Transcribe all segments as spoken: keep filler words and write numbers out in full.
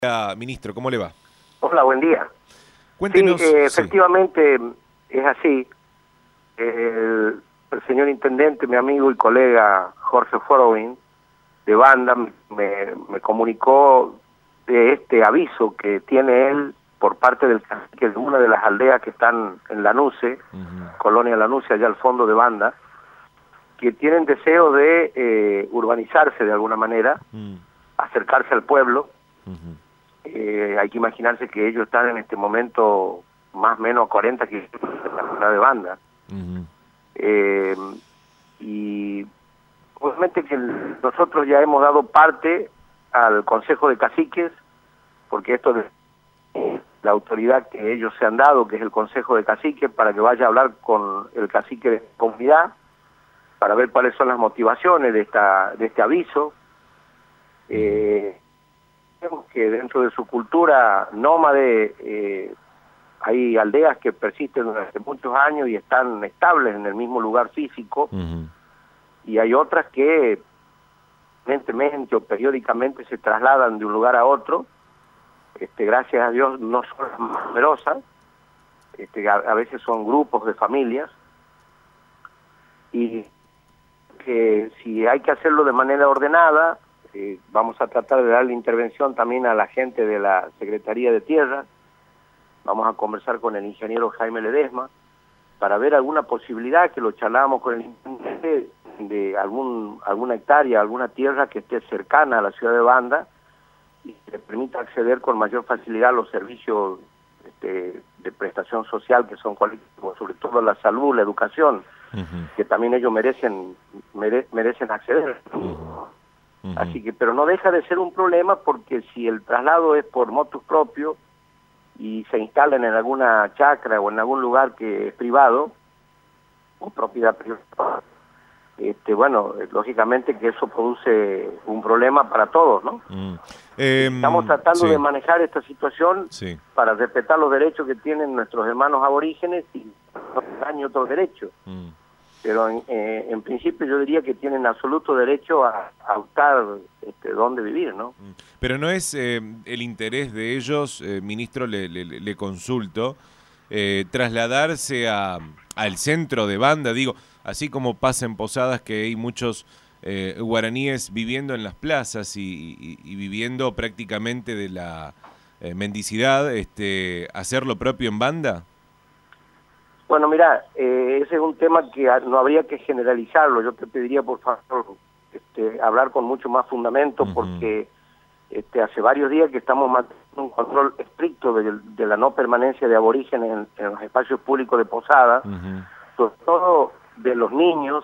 Hola, ministro, ¿cómo le va? Hola, buen día. Cuéntenos. Sí, eh, Sí. efectivamente es así. El, el señor intendente, mi amigo y colega Jorge Forowin, de Banda, me, me comunicó de este aviso que tiene él por parte del cacique de una de las aldeas que están en Lanuse, uh-huh. Colonia Lanuse, allá al fondo de Banda, que tienen deseo de eh, urbanizarse de alguna manera, uh-huh. acercarse al pueblo. Uh-huh. Eh, hay que imaginarse que ellos están en este momento más o menos a cuarenta kilómetros de la ciudad de Banda. Uh-huh. eh, y obviamente que nosotros ya hemos dado parte al Consejo de Caciques, porque esto es eh, la autoridad que ellos se han dado, que es el Consejo de Caciques, para que vaya a hablar con el cacique de la comunidad, para ver cuáles son las motivaciones de, esta, de este aviso. Eh, que dentro de su cultura nómade eh, hay aldeas que persisten durante muchos años y están estables en el mismo lugar físico, uh-huh. y hay otras que evidentemente o periódicamente se trasladan de un lugar a otro. Este, gracias a Dios no son las más numerosas, este, a, a veces son grupos de familias, y que si hay que hacerlo de manera ordenada, Eh, vamos a tratar de darle intervención también a la gente de la Secretaría de Tierra. Vamos a conversar con el ingeniero Jaime Ledesma para ver alguna posibilidad, que lo charlábamos con el intendente, de algún alguna hectárea, alguna tierra que esté cercana a la ciudad de Banda y que le permita acceder con mayor facilidad a los servicios este, de prestación social que son cualitativos, sobre todo la salud, la educación, uh-huh. que también ellos merecen mere, merecen acceder. Uh-huh. Uh-huh. Así que, pero no deja de ser un problema, porque si el traslado es por motus propio y se instalan en alguna chacra o en algún lugar que es privado o propiedad privada, este, bueno, lógicamente que eso produce un problema para todos, ¿no? Mm. Eh, Estamos tratando sí. de manejar esta situación sí. para respetar los derechos que tienen nuestros hermanos aborígenes y no dañar otros derechos. Mm. Pero en, eh, en principio yo diría que tienen absoluto derecho a, a optar este, dónde vivir, ¿no? Pero no es eh, el interés de ellos, eh, ministro, le, le, le consulto, eh, trasladarse a, al centro de Banda, digo, así como pasa en Posadas, que hay muchos eh, guaraníes viviendo en las plazas y, y, y viviendo prácticamente de la eh, mendicidad, este, ¿hacer lo propio en Banda? Bueno, mira, eh, ese es un tema que no habría que generalizarlo. Yo te pediría, por favor, este, hablar con mucho más fundamento, uh-huh. porque este, hace varios días que estamos manteniendo un control estricto de, de la no permanencia de aborígenes en, en los espacios públicos de Posada, uh-huh. sobre todo de los niños,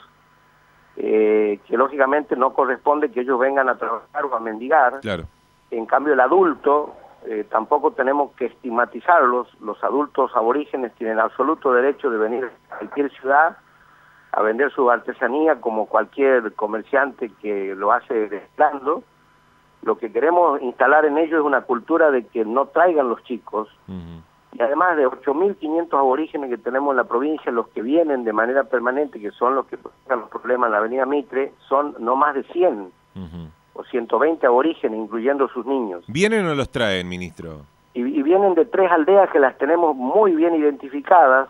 eh, que lógicamente no corresponde que ellos vengan a trabajar o a mendigar. Claro. En cambio, el adulto... Eh, tampoco tenemos que estigmatizarlos. Los adultos aborígenes tienen absoluto derecho de venir a cualquier ciudad a vender su artesanía como cualquier comerciante que lo hace desplando. Lo que queremos instalar en ellos es una cultura de que no traigan los chicos. Uh-huh. Y además de ocho mil quinientos aborígenes que tenemos en la provincia, los que vienen de manera permanente, que son los que provocan los problemas en la avenida Mitre, son no más de cien. Uh-huh. O ciento veinte aborígenes, incluyendo sus niños. ¿Vienen o los traen, ministro? Y, y vienen de tres aldeas que las tenemos muy bien identificadas,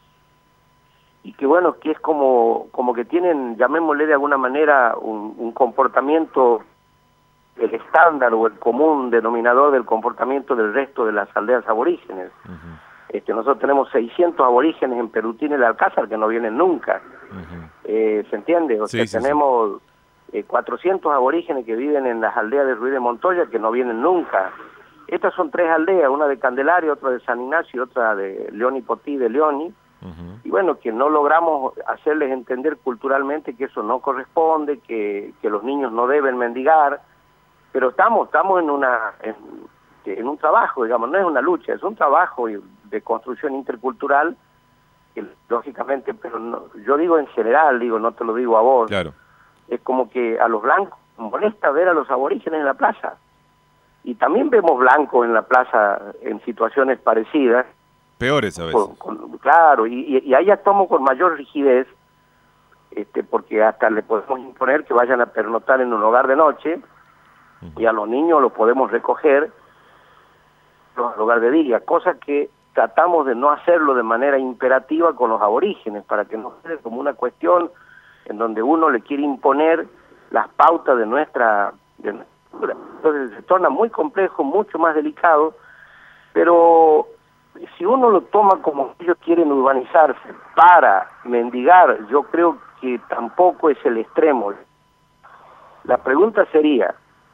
y que bueno, que es como, como que tienen, llamémosle de alguna manera, un, un comportamiento, el estándar o el común denominador del comportamiento del resto de las aldeas aborígenes. Uh-huh. Este, nosotros tenemos seiscientos aborígenes en Perutín y el Alcázar que no vienen nunca. Uh-huh. eh, ¿Se entiende? O sí, sea, sí, tenemos... Sí. Eh, cuatrocientos aborígenes que viven en las aldeas de Ruiz de Montoya que no vienen nunca. Estas son tres aldeas, una de Candelaria, otra de San Ignacio y otra de León y Potí de Leoni. Uh-huh. Y bueno, que no logramos hacerles entender culturalmente que eso no corresponde, que, que los niños no deben mendigar, pero estamos estamos en una en, en un trabajo, digamos, no es una lucha, es un trabajo de construcción intercultural, que lógicamente, pero no, yo digo en general, digo, no te lo digo a vos. Claro. Es como que a los blancos molesta ver a los aborígenes en la plaza. Y también vemos blancos en la plaza en situaciones parecidas. Peores a veces. Con, con, claro, y, y, y ahí actuamos con mayor rigidez, este, porque hasta le podemos imponer que vayan a pernoctar en un hogar de noche, uh-huh. y a los niños los podemos recoger, al hogar de día, cosa que tratamos de no hacerlo de manera imperativa con los aborígenes, para que no sea como una cuestión en donde uno le quiere imponer las pautas de nuestra, de nuestra cultura. Entonces se torna muy complejo, mucho más delicado, pero si uno lo toma como ellos quieren urbanizarse para mendigar, yo creo que tampoco es el extremo. La pregunta sería,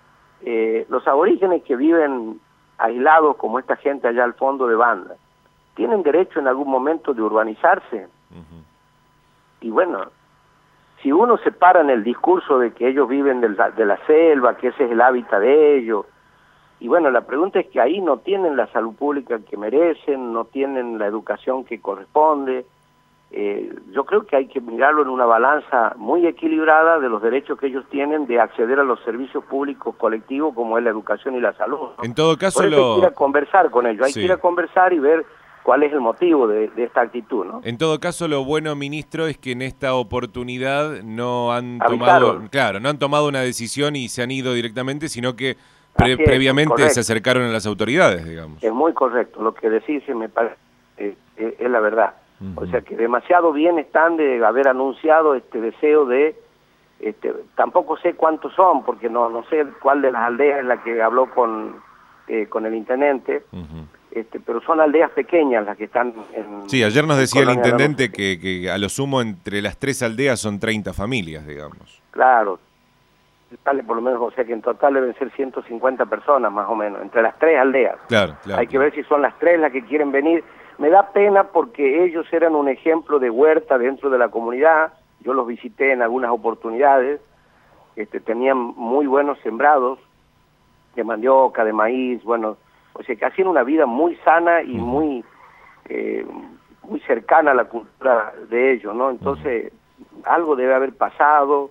eh, los aborígenes que viven aislados como esta gente allá al fondo de Banda, ¿tienen derecho en algún momento de urbanizarse? Uh-huh. Y bueno, si uno se para en el discurso de que ellos viven de la, de la selva, que ese es el hábitat de ellos, y bueno, la pregunta es que ahí no tienen la salud pública que merecen, no tienen la educación que corresponde. Eh, yo creo que hay que mirarlo en una balanza muy equilibrada de los derechos que ellos tienen de acceder a los servicios públicos colectivos como es la educación y la salud, ¿no? En todo caso, Por eso lo... hay que ir a conversar con ellos, hay sí. que ir a conversar y ver cuál es el motivo de, de esta actitud, ¿no? En todo caso, lo bueno, ministro, es que en esta oportunidad no han Avisaron. tomado, claro, no han tomado una decisión y se han ido directamente, sino que pre es, previamente correcto. se acercaron a las autoridades, digamos. Es muy correcto, lo que decís me parece eh, eh, es la verdad. Uh-huh. O sea que demasiado bien están de haber anunciado este deseo de, este, tampoco sé cuántos son, porque no no sé cuál de las aldeas es la que habló con eh, con el intendente. Uh-huh. Este, pero son aldeas pequeñas las que están en... Sí, ayer nos decía el intendente que, que a lo sumo entre las tres aldeas son treinta familias, digamos. Claro, vale, por lo menos, o sea que en total deben ser ciento cincuenta personas más o menos, entre las tres aldeas. Claro, claro. Hay que claro. ver si son las tres las que quieren venir. Me da pena porque ellos eran un ejemplo de huerta dentro de la comunidad, yo los visité en algunas oportunidades, este, tenían muy buenos sembrados de mandioca, de maíz, bueno... O sea, que hacían una vida muy sana y uh-huh. muy eh, muy cercana a la cultura de ellos, ¿no? Entonces, uh-huh. algo debe haber pasado,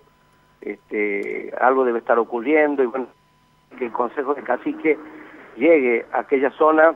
este, algo debe estar ocurriendo, y bueno, que el Consejo de Cacique llegue a aquella zona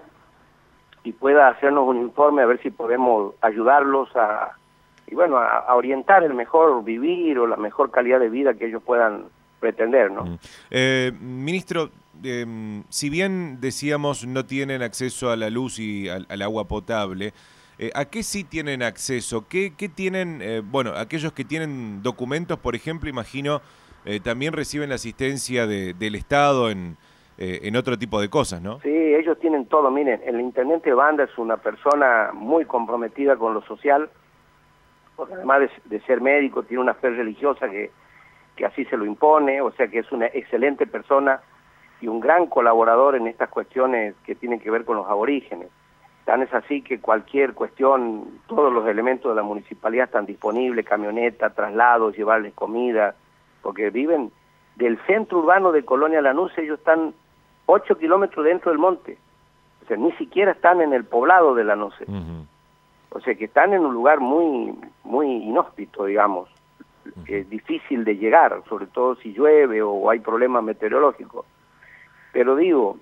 y pueda hacernos un informe a ver si podemos ayudarlos a, y bueno, a, a orientar el mejor vivir o la mejor calidad de vida que ellos puedan pretender, ¿no? Uh-huh. eh, ministro, Eh, si bien decíamos no tienen acceso a la luz y al, al agua potable, eh, ¿a qué sí tienen acceso? ¿Qué, qué tienen, eh, bueno, aquellos que tienen documentos, por ejemplo, imagino, eh, también reciben la asistencia de, del Estado en, eh, en otro tipo de cosas, ¿no? Sí, ellos tienen todo. Miren, el intendente Banda es una persona muy comprometida con lo social, porque además de, de ser médico, tiene una fe religiosa que, que así se lo impone, o sea que es una excelente persona y un gran colaborador en estas cuestiones que tienen que ver con los aborígenes. Tan es así que cualquier cuestión, todos los elementos de la municipalidad están disponibles, camioneta, traslados, llevarles comida, porque viven del centro urbano de Colonia Lanús, ellos están ocho kilómetros dentro del monte, o sea, ni siquiera están en el poblado de Lanús. Uh-huh. O sea, que están en un lugar muy, muy inhóspito, digamos, uh-huh. eh, difícil de llegar, sobre todo si llueve o hay problemas meteorológicos. Pero digo,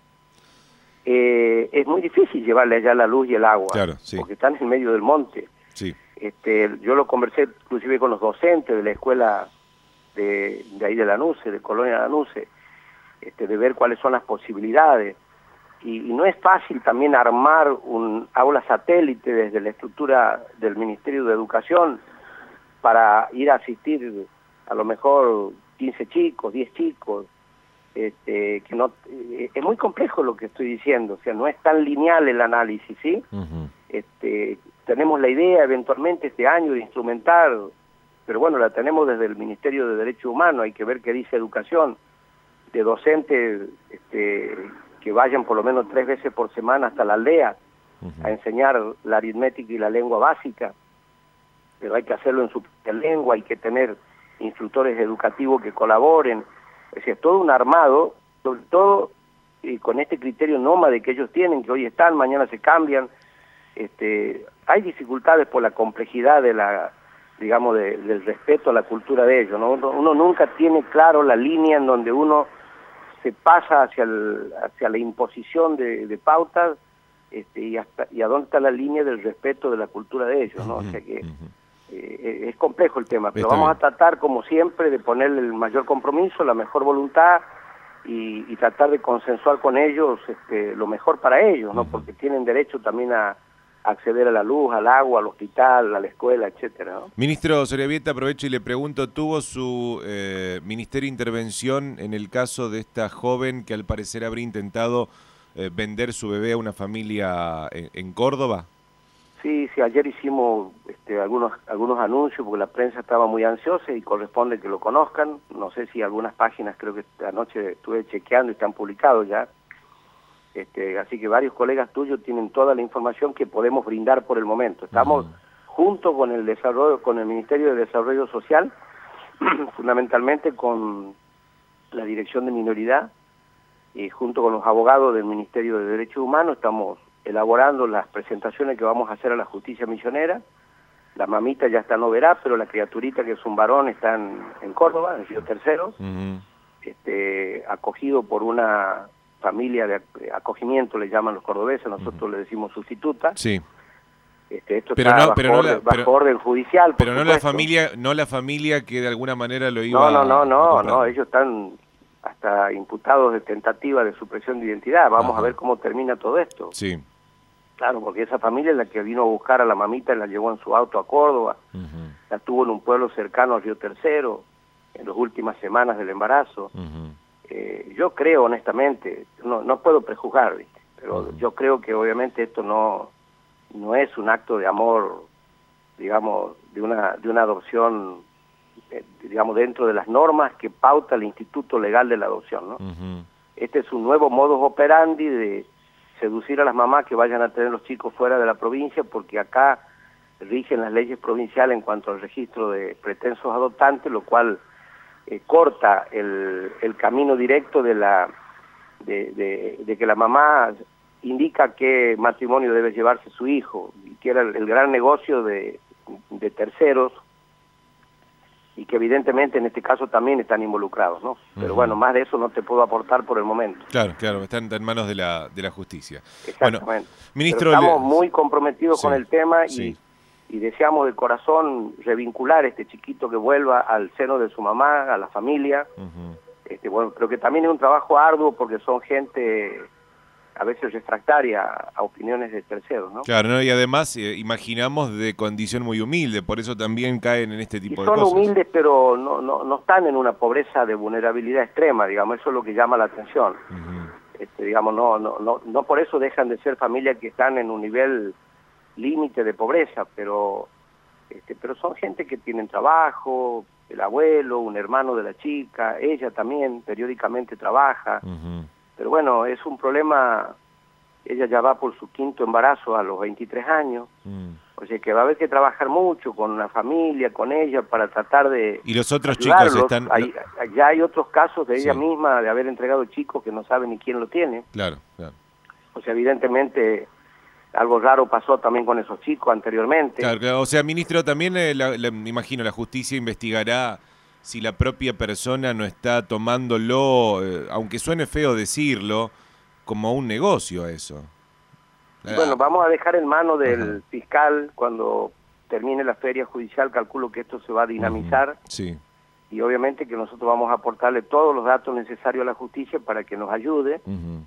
eh, es muy difícil llevarle allá la luz y el agua, claro, sí. porque están en medio del monte. Sí. Este, yo lo conversé inclusive con los docentes de la escuela de, de ahí de Lanús, de Colonia Lanús, este, de ver cuáles son las posibilidades. Y, y no es fácil también armar un aula satélite desde la estructura del Ministerio de Educación para ir a asistir a lo mejor quince chicos, diez chicos. Este, que no eh, es muy complejo lo que estoy diciendo, o sea, no es tan lineal el análisis, ¿sí? Uh-huh. Este, tenemos la idea eventualmente este año de instrumentar, pero bueno, la tenemos desde el Ministerio de Derechos Humanos, hay que ver qué dice Educación, de docentes este, que vayan por lo menos tres veces por semana hasta la aldea uh-huh. a enseñar la aritmética y la lengua básica, pero hay que hacerlo en su propia lengua, hay que tener instructores educativos que colaboren. Es decir, todo un armado, sobre todo y con este criterio nómade que ellos tienen, que hoy están, mañana se cambian. Este, hay dificultades por la complejidad de la, digamos, de, del respeto a la cultura de ellos, ¿no? Uno, uno nunca tiene claro la línea en donde uno se pasa hacia el, hacia la imposición de, de pautas, este, y hasta y a dónde está la línea del respeto de la cultura de ellos, ¿no? O sea que Eh, es complejo el tema, pero Está vamos bien. a tratar, como siempre, de ponerle el mayor compromiso, la mejor voluntad, y, y tratar de consensuar con ellos este, lo mejor para ellos, ¿no? Uh-huh. Porque tienen derecho también a acceder a la luz, al agua, al hospital, a la escuela, etcétera, ¿no? Ministro Soriabieta, aprovecho y le pregunto, ¿tuvo su eh, ministerio intervención en el caso de esta joven que al parecer habría intentado eh, vender su bebé a una familia en, en Córdoba? Sí, sí, ayer hicimos este, algunos algunos anuncios porque la prensa estaba muy ansiosa y corresponde que lo conozcan. No sé si algunas páginas, creo que anoche estuve chequeando y están publicados ya. Este, así que varios colegas tuyos tienen toda la información que podemos brindar por el momento. Estamos uh-huh. junto con el desarrollo, con el Ministerio de Desarrollo Social, fundamentalmente con la Dirección de Minoridad y junto con los abogados del Ministerio de Derechos Humanos estamos elaborando las presentaciones que vamos a hacer a la justicia misionera. La mamita ya está en Oberá, pero la criaturita, que es un varón, está en, en Córdoba, en Río Tercero, uh-huh. este, acogido por una familia de acogimiento, le llaman los cordobeses, nosotros uh-huh. le decimos sustituta. Sí. Este, esto pero está no, bajo, pero no orden, la, pero, bajo orden judicial. Pero no la familia, no la familia que de alguna manera lo iba No, no, no, no, a no, ellos están hasta imputados de tentativa de supresión de identidad. Vamos Ajá. a ver cómo termina todo esto. Sí. Claro, porque esa familia es la que vino a buscar a la mamita y la llevó en su auto a Córdoba, uh-huh. la tuvo en un pueblo cercano a Río Tercero, en las últimas semanas del embarazo. Uh-huh. eh, yo creo, honestamente, no, no puedo prejuzgar, ¿viste? Pero uh-huh. yo creo que obviamente esto no, no es un acto de amor, digamos, de una, de una adopción, eh, digamos, dentro de las normas que pauta el Instituto Legal de la Adopción, ¿no? Uh-huh. Este es un nuevo modus operandi de seducir a las mamás que vayan a tener los chicos fuera de la provincia, porque acá rigen las leyes provinciales en cuanto al registro de pretensos adoptantes, lo cual eh, corta el, el camino directo de la de, de, de que la mamá indica qué matrimonio debe llevarse su hijo, y que era el, el gran negocio de, de terceros, y que evidentemente en este caso también están involucrados, ¿no? Pero uh-huh. bueno, más de eso no te puedo aportar por el momento. Claro, claro, están en manos de la de la justicia. Exactamente. Bueno, ministro, pero estamos le... muy comprometidos sí, con el tema y, sí. y deseamos de corazón revincular a este chiquito que vuelva al seno de su mamá, a la familia. Uh-huh. Este, bueno, pero que también es un trabajo arduo porque son gente a veces refractaria a opiniones de terceros, ¿no? Claro, ¿no? Y además eh, imaginamos de condición muy humilde, por eso también caen en este tipo y de cosas. Son humildes, pero no, no, no están en una pobreza de vulnerabilidad extrema, digamos, eso es lo que llama la atención. Uh-huh. Este, digamos, no, no, no, no por eso dejan de ser familias que están en un nivel límite de pobreza, pero, este, pero son gente que tienen trabajo, el abuelo, un hermano de la chica, ella también periódicamente trabaja. Uh-huh. Pero bueno, es un problema, ella ya va por su quinto embarazo a los veintitrés años, mm. o sea que va a haber que trabajar mucho con la familia, con ella, para tratar de ¿Y los otros ayudarlos. chicos están...? Hay, ya hay otros casos de ella sí. misma, de haber entregado chicos que no saben ni quién lo tiene. Claro, claro. O sea, evidentemente algo raro pasó también con esos chicos anteriormente. Claro, claro. O sea, ministro, también eh, la, la, me imagino la justicia investigará si la propia persona no está tomándolo, eh, aunque suene feo decirlo, como un negocio eso. Bueno, vamos a dejar en manos del Ajá. fiscal cuando termine la feria judicial, calculo que esto se va a dinamizar. Uh-huh. Sí. Y obviamente que nosotros vamos a aportarle todos los datos necesarios a la justicia para que nos ayude uh-huh.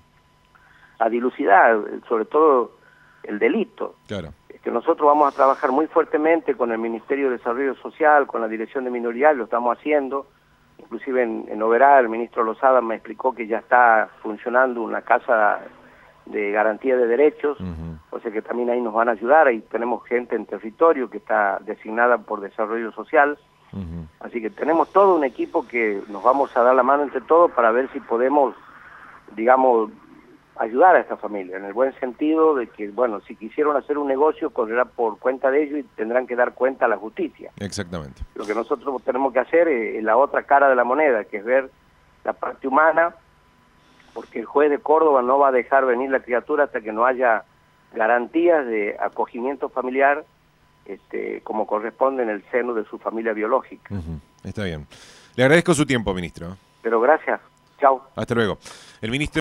a dilucidar, sobre todo el delito. Claro. Que nosotros vamos a trabajar muy fuertemente con el Ministerio de Desarrollo Social, con la Dirección de Minoridad, lo estamos haciendo, inclusive en, en Oberá el ministro Lozada me explicó que ya está funcionando una casa de garantía de derechos, uh-huh. o sea que también ahí nos van a ayudar, ahí tenemos gente en territorio que está designada por Desarrollo Social, uh-huh. así que tenemos todo un equipo que nos vamos a dar la mano entre todos para ver si podemos, digamos, ayudar a esta familia, en el buen sentido de que, bueno, si quisieron hacer un negocio, correrá por cuenta de ellos y tendrán que dar cuenta a la justicia. Exactamente. Lo que nosotros tenemos que hacer es la otra cara de la moneda, que es ver la parte humana, porque el juez de Córdoba no va a dejar venir la criatura hasta que no haya garantías de acogimiento familiar, este, como corresponde en el seno de su familia biológica. Uh-huh. Está bien. Le agradezco su tiempo, ministro. Pero gracias. Chao. Hasta luego. El ministro